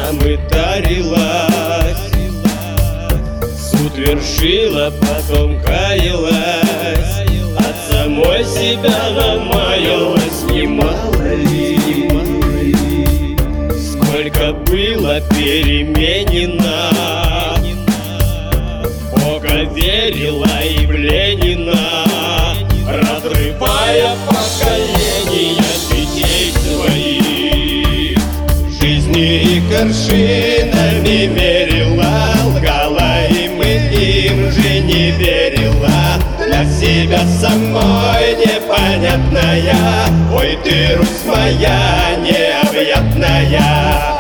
нам и тарилась, суд вершила, потом каялась, от самой себя намаялась. Немало ли, сколько было переменено, в Бога верила и в Ленина, разрывая поколения детей своих. Жизни и горшинами мерила, лгала им и им же не верила. Для себя самой непонятная, ой ты, Русь моя необъятная.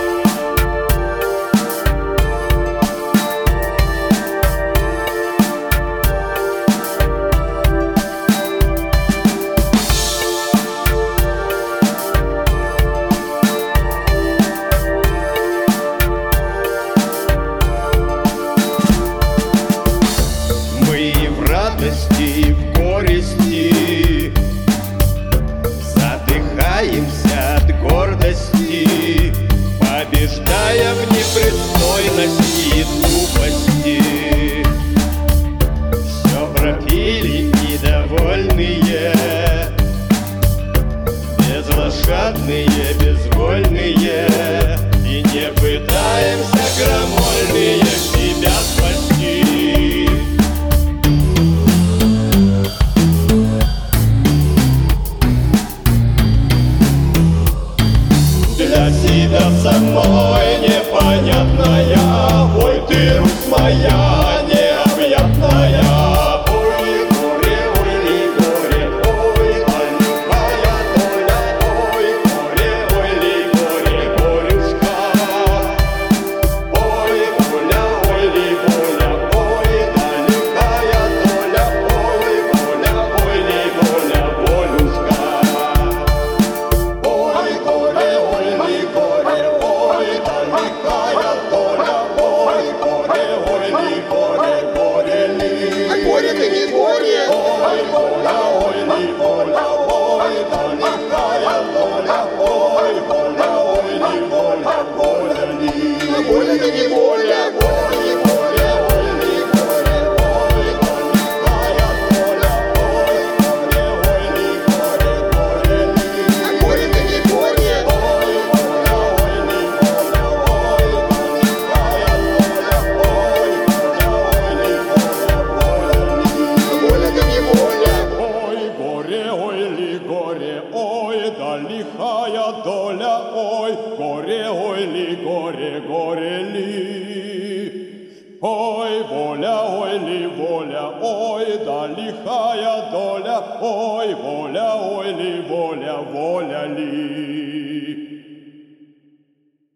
И в горести задыхаемся от гордости, побеждая в непристойности и глупости. Все пропили и довольные, безлошадные, безвольные, и не пытаемся крамольные себя спасти. Для себя самой непонятная, ой ты, Русь моя необъятная. Ой, горе, ой, ли, горе, ой, далекая доля, ой, горе, ой, ли, горе, горюшка. Ой, воля, ой, ли, воля, ой, далекая доля, ой, воля, ой, ли, воля, волюшка. Ой, горе, ой, ли, горе, ой, далекая доля, ой, горе, ой, ли, горе, горе ли. А горе-то не горе. Ой, воля, ой, ли, воля, ой, далекая доля, ой, воля, ой, ли, воля, воля ли. А горе-то не воля. Ой, горе, ой, ли, горе, ой, далекая доля, ой, горе, ой, ли, горе, горе ли. А горе-то не горе. Ой, воля, ой, ли, воля, ой, далекая доля, ой, воля, ой, ли, воля, воля ли. А воля-то не воля. Ой, горе, ой, ли, горе, ой, да лихая доля, ой, горе, ой, ли, горе, горе ли. Ой, воля, ой, ли, воля, ой, да лихая доля, ой, воля, ой, ли, воля, воля ли.